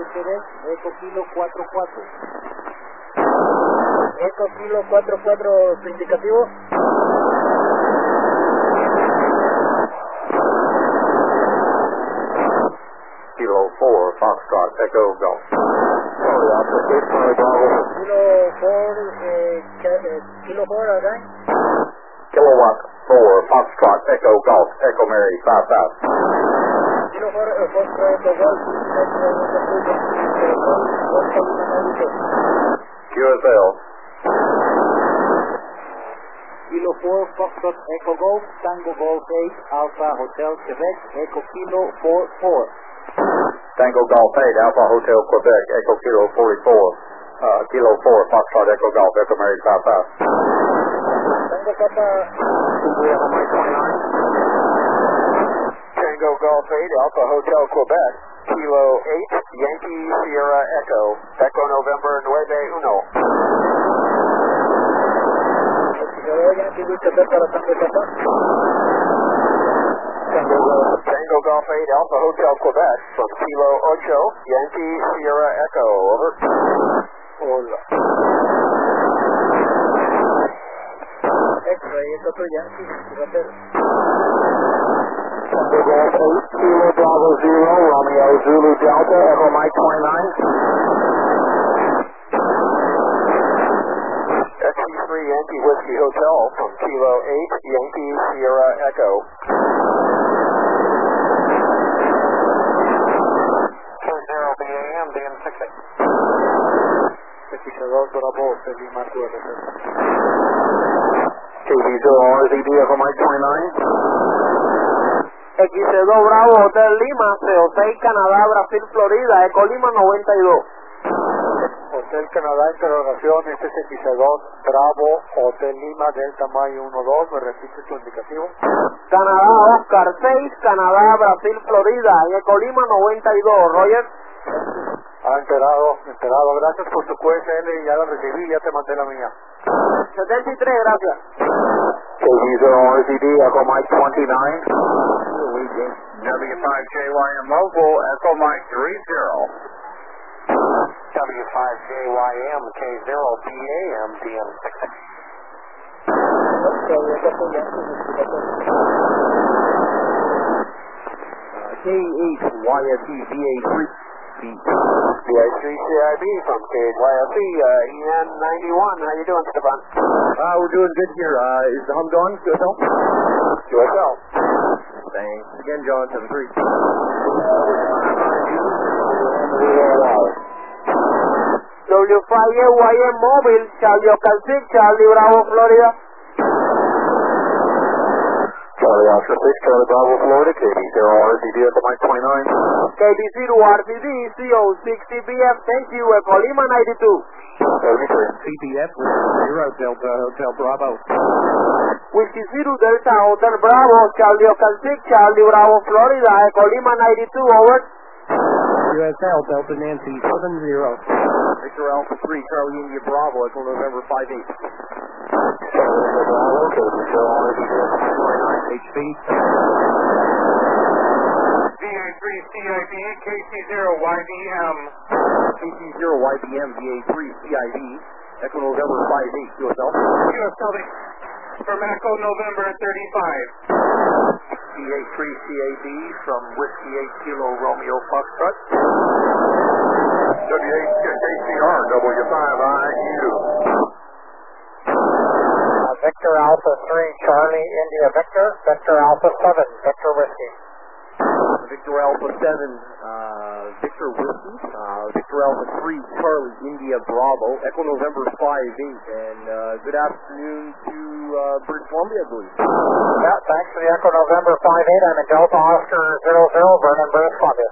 Quebec, Eco Kilo 44. Eco Kilo 44, su indicativo. Kilo 4, Foxtrot, Echo Golf. Sorry, Alpha 6, Bravo. Kilo 4, okay? Kilowatt 4, Foxtrot, Echo Golf, Echo Mary, 55. Kilo 4, Foxtrot, Echo Golf, QSL. Kilo 4, Foxtrot, Echo Golf, Tango Golf 8, Alpha Hotel Quebec, Echo Kilo 44. Tango Golf 8, Alpha Hotel Quebec, Echo Kilo 44. Kilo 4, Foxtrot, Echo Golf, Echo Mary, 55. Tango Papa. We have on my 29. Tango Golf 8, Alpha Hotel Quebec, Kilo 8, Yankee Sierra Echo, Echo November 91. Tango Golf 8, Alpha Hotel Quebec, from Kilo 8, Yankee Sierra Echo, over. Hola. X-ray, es otro Yankee, Inglaterra. Tango Golf 8, Kilo Bravo 0, Romeo Zulu Delta, Echo Mike 29. XE3 Yankee Whiskey Hotel from Kilo 8, Yankee Sierra Echo. 20 BAM, DM60. 52 Bravo, Lima 9. KV0 RZD, Echo Mike 29. XC2 Bravo, Hotel Lima, CO6 Canadá, Brasil, Florida, Eco Lima 92. Hotel Canadá, interrogación, este es XC2 Bravo, Hotel Lima, Delta May 12, me repite su indicativo. Canadá, Oscar 6, Canadá, Brasil, Florida, Eco Lima 92, Roger. Enterado, gracias por tu QSL, ya la recibí, ya te mandé la mía. 73, gracias. KV0 RZD, Echo Mike 29. W5JYM Mobile, Echo Mike 30. W5JYM K0 BAM DM60. K8 YFE BA3. BA3 CIB from KYFE, EN91. How you doing, Stefan? We're doing good here. Is the hum going? QSL? QSL. Thanks. Again, John, 73. W5YM Mobile, Charlie Oscar 6, Charlie Bravo, Florida. Charlie Oscar 6, Charlie Bravo, Florida, KV0 RZD, Echo Mike 29. KD0 RCD, CO60BF, thank you, Eco Lima 92. 73. CBF 0 Delta Hotel Bravo. Whiskey 0 Delta Hotel Bravo, Charlie Oscar 6, Charlie Bravo, Florida, Eco Lima 92, over. QSL Delta Nancy 70. Victor Alpha 3, Charlie India Bravo, Echo November 58. Bravo, KV0 RZD, Echo Mike 29. HP. BA3 CIB, KC0YBM. KC0 YBM VA3 CIV, Echo November 58, QSL. QSL from Echo November 35. BA3 CAB from Whiskey 8 Kilo Romeo Foxtrot. W8 KCR W5IU. Victor Alpha 3, Charlie India Victor, Victor Alpha 7, Victor Whiskey. Victor Alpha 7, Victor Whiskey, Victor Alpha 3, Charlie India Bravo, Echo November 58, and good afternoon to British Columbia, I believe. Yeah, thanks for the Echo November 58, I'm in Delta Oscar 00, Vernon, British Columbia.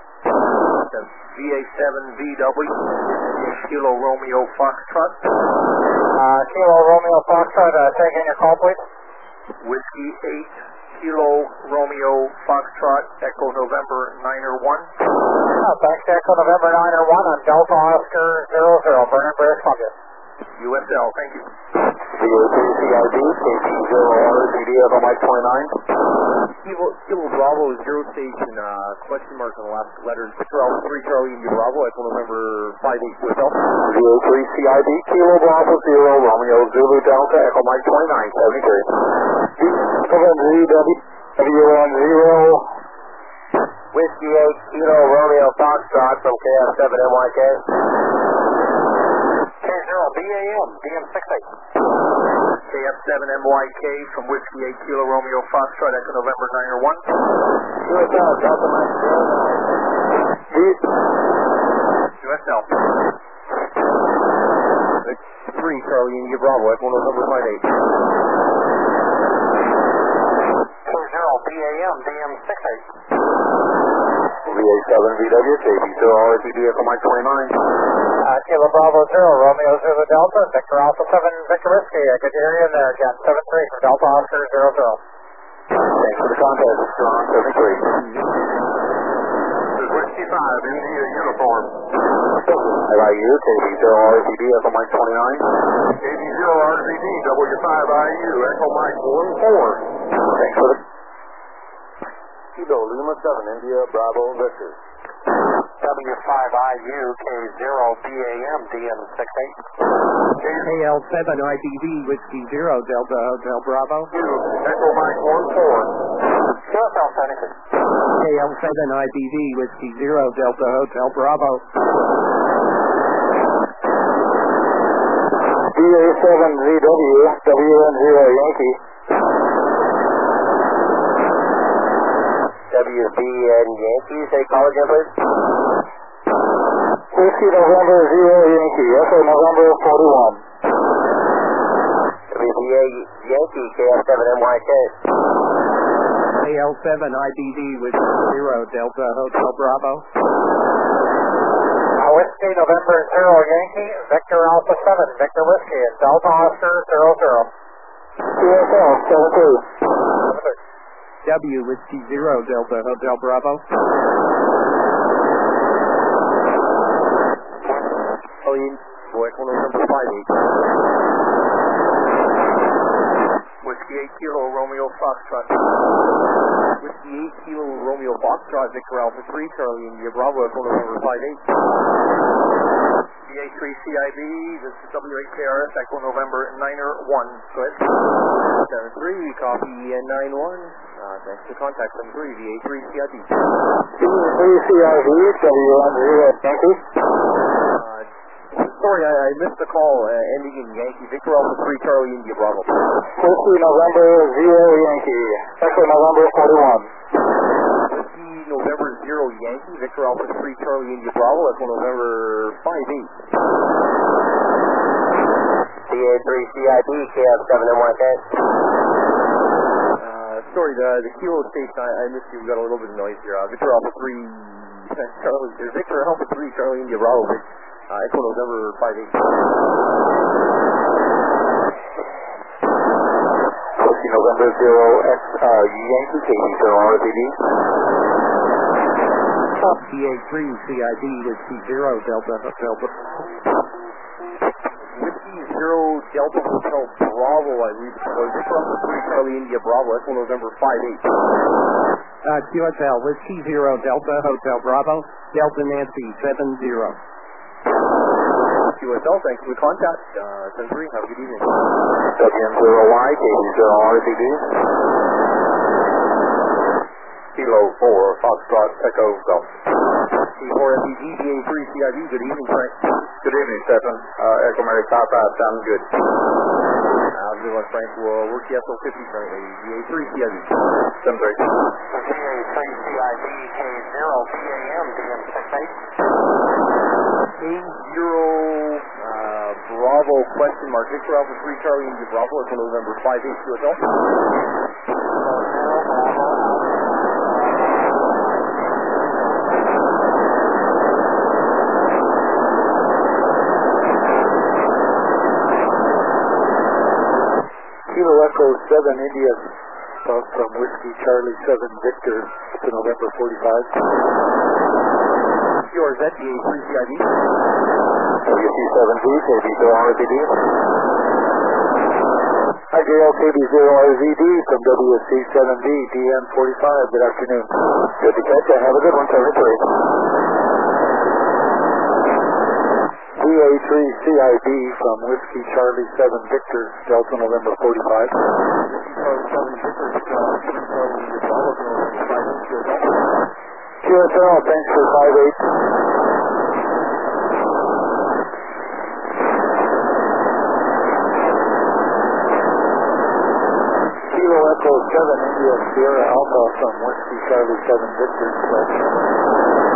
VA7VW, Kilo Romeo Foxtrot. Kilo Romeo Foxtrot, taking your call, please. Whiskey 8, Kilo Romeo Foxtrot, Echo November 901. Thanks to Echo November 901, I'm Delta Oscar 00, Vernon, British Columbia. USL, thank you. VA3 CID, KC0RZD, Echo Mike 29. Kilo Bravo, 0 station, question mark on the last letter. Victor Alpha 3 Charlie India Bravo, Echo November 58 QSL. 03 CID, Kilo Bravo 0, Romeo Zulu Delta, Echo Mike 2973. W10, Whiskey 8 Kilo Romeo Foxtrot from KF7 NYK. K0 BAM, DM68. KF7 MYK from Whiskey 8 Kilo Romeo Foxtrot, Echo November 901. QSL, Delta Mike 09. QSL. 3 Charlie India Bravo, Echo November 58. K0 BAM, DM68. VA7 VW, KB0 RTD, Echo Mike 29. Kilo Bravo 0, Romeo Zulu Delta, Victor Alpha 7, Victor Whiskey. I could hear you in there, Jet 73 from Delta Oscar 00. Thanks for the contact, John 73. This is Whiskey 5, India Uniform. IU, KB0 RTD, Echo Mike 29. KB0 RTD, W5IU, Echo Mike 14. Thanks for the... Kilo Lima 7, India Bravo Victor. W5IU, K0 BAM, DM68. KL7 IDV, Whiskey 0, Delta Hotel Bravo. Echo Mike 14. QSL 76. KL7 IDV, Whiskey 0, Delta Hotel Bravo. BA7ZW, WN0 Yankee. WBN Yankees, say call again, please. Whiskey November 0 Yankee, Echo November 41. WBA Yankee, KF7 NYK. KL7 IDV, Whiskey 0, Delta Hotel Bravo. Whiskey November 0 Yankee, Victor Alpha 7, Victor Whiskey, and Delta Oscar 00. QSL 73. W, Whiskey 0, Delta Hotel Bravo. Echo November 58. Whiskey 8 Kilo Romeo Foxtrot. Whiskey 8 Kilo Romeo Foxtrot, Victor Alpha 3 Charlie India Bravo, Echo November 58. VA3 CIB, this is W8KRS, Echo November 901. Go ahead. 73, copy N91. Thanks for contact 73, VA3 CIB. VA3 CIB, WN0 Yankee. Sorry, I missed the call ending in Yankee. Victor Alpha 3 Charlie India Bravo. Whiskey November 0 Yankee, Echo November 41. Whiskey November 0 Yankee, Victor Alpha 3 Charlie India Bravo, Echo November 58. CA3 CIB, KF7 NYK. Sorry, the Kilo station, I missed you. We got a little bit of noise here. Victor Alpha 3 Charlie, Victor Alpha 3 Charlie India Bravo, Echo November 58. Whiskey November 0 X Yankee, KB0 RTD. PA3 CID, Whiskey 0, Delta Hotel Bravo. Whiskey 0 Delta Hotel Bravo, I read. Victor Alpha 3 Charlie India Bravo, Echo November 58. QSL, Whiskey 0, Delta Hotel Bravo, Delta Nancy 70. QSL, thanks for the contact. 10-3, have a good evening. WN0Y, KB0 RTD. Kilo 4, Foxtrot, Echo Golf. C4FEG, BA3, CIB, good evening, Frank. Good evening, Stephen. Echo Mary 55, sounds good. Good one, Frank. We'll work the SO50 currently. BA3, CIB. 7-3. VA3 CIB, K0 BAM, DM68. K0 Bravo, question mark. Victor Alpha 3 Charlie India Bravo, Echo November 58 QSL. Kilo Echo 7 India from Whiskey Charlie 7 Victor to November 45. QRZ, BA3 CIB. WC7B, KB0 RTD. Hi, JLKB0RZD from WSC7B, DM45. Good afternoon. Good to catch you. Have a good one, 73. DA3CIB from Whiskey Charlie 7 Victor, Delta November 45. QSL, thanks for 5-8. Kilo Echo 7 India Sierra Alpha from Whiskey Charlie 7 Victor,